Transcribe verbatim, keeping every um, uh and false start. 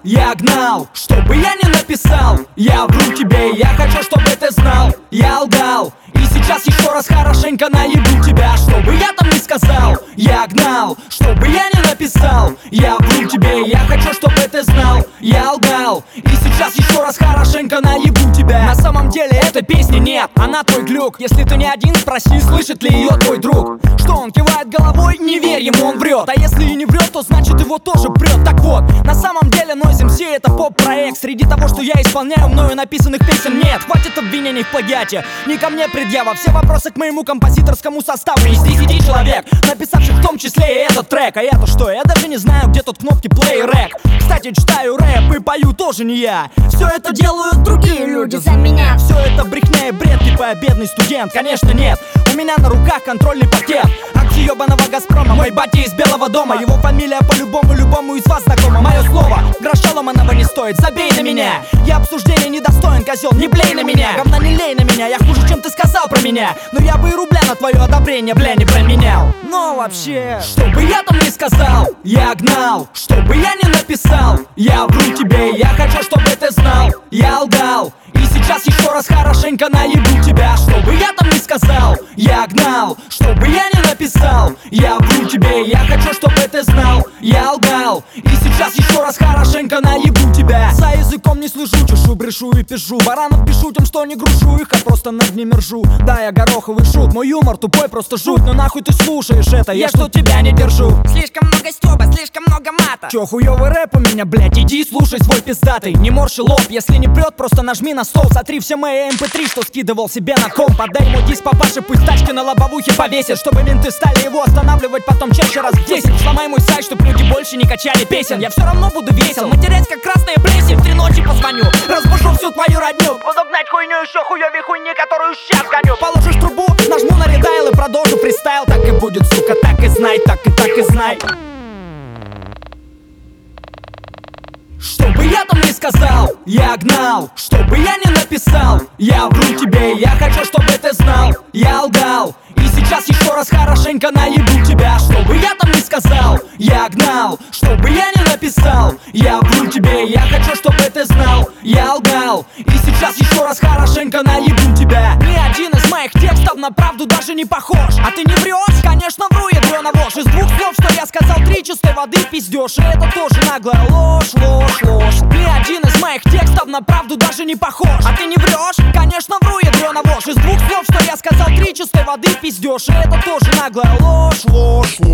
я гнал, чтобы я не написал. Я вру тебе, я хочу, чтобы ты знал. Я лгал, и сейчас еще раз хорошенько наебу тебя. Чтобы я там не сказал, я гнал, чтобы я не написал. Я вру тебе, я хочу, чтобы ты знал. Я лгал, и сейчас еще раз хорошенько наебу тебя. На самом деле этой песни нет, она твой глюк. Если ты не один, спроси, слышит ли ее твой друг. Что он кивает головой, не верь ему, он врет. А если и не врет, то значит его тоже прет. Так вот, на самом деле Noise эм си это поп-проект. Среди того, что я исполняю, мною написанных песен нет. Хватит обвинений в плагиате, не ко мне предъява. Все вопросы к моему композиторскому составу. Из десяти человек, написавших в том числе и этот трек. А я-то что, я даже не знаю, где тут кнопки play и рек. Кстати, читаю рэп и пою тоже не я. Все это делают другие люди за меня. Все это брехня и бред, типа я бедный студент. Конечно нет, у меня на руках контрольный пакет акций ебаного Газпрома. Мой батя из Белого дома, его фамилия по-любому, любому из вас знакома. Мое слово, гроша ломаного не стоит, забей на меня. Я обсуждения недостоин, козел, не блей на меня. Говна не лей на меня, я хуже, чем ты сказал про меня. Но я бы и рубля на твое одобрение, бля, не променял. Но вообще, чтобы я там не сказал, я гнал, чтобы я не написал. Я вру тебе, я хочу, чтобы ты знал. Я лгал, и сейчас еще раз хорошенько наебу тебя. Чтобы я там не сказал, я гнал, чтобы я не написал. Я вру тебе, я хочу, чтобы ты знал. Я лгал, и сейчас еще раз хорошенько наебу тебя. За языком не слышу, чешу, брешу и пишу. Баранов пишу тем, что не грушу их, а просто над ними ржу. Да, я гороховый шут, мой юмор тупой, просто жуть. Но нахуй ты слушаешь это, я что тебя не держу. Слишком много стёба, слишком много мата. Чё, хуёвый рэп у меня, блядь, иди слушай свой пиздатый. Не морщи лоб, если не прёт, просто нажми на стол. Сотри все мои эм пэ три, что скидывал себе на комп. Подай ему диск папаше, пусть тачки на лобовухе повесит. Чтобы менты стали его останавливать потом чаще раз в десять. Сломай мой сайт, чтоб люди больше не качали песен. Я все равно буду весел, матерять как красная плесень. В три ночи позвоню, разбушу всю твою родню. Буду гнать хуйню еще хуёвей хуйни, которую щас гоню. Положишь трубу, нажму на редайл и продолжу фристайл. Так и будет, сука, так и знай, так и так и знай. Чтобы я там не сказал, я гнал, чтобы я не написал. Я вру тебе, я хочу, чтобы ты знал. Я лгал, и сейчас еще раз хорошенько наебу тебя. Чтобы я там не сказал, я гнал, чтобы я не написал. Я вру тебе, я хочу, чтобы ты знал. Я лгал, и сейчас еще раз хорошенько наебу тебя. Ни один из моих текстов на правду даже не похож. А ты не врешь? Конечно вру, ядрёна вошь. Из двух слов, что я сказал, три чистой воды пиздёшь. И это тоже наглая ложь, ложь, ложь. Ни один из моих текстов на правду даже не похож. А ты не врешь? Конечно вру, ядрёна вошь. Из двух слов, что я сказал, три чистой воды пиздёшь. И это тоже наглая ложь, ложь, ложь.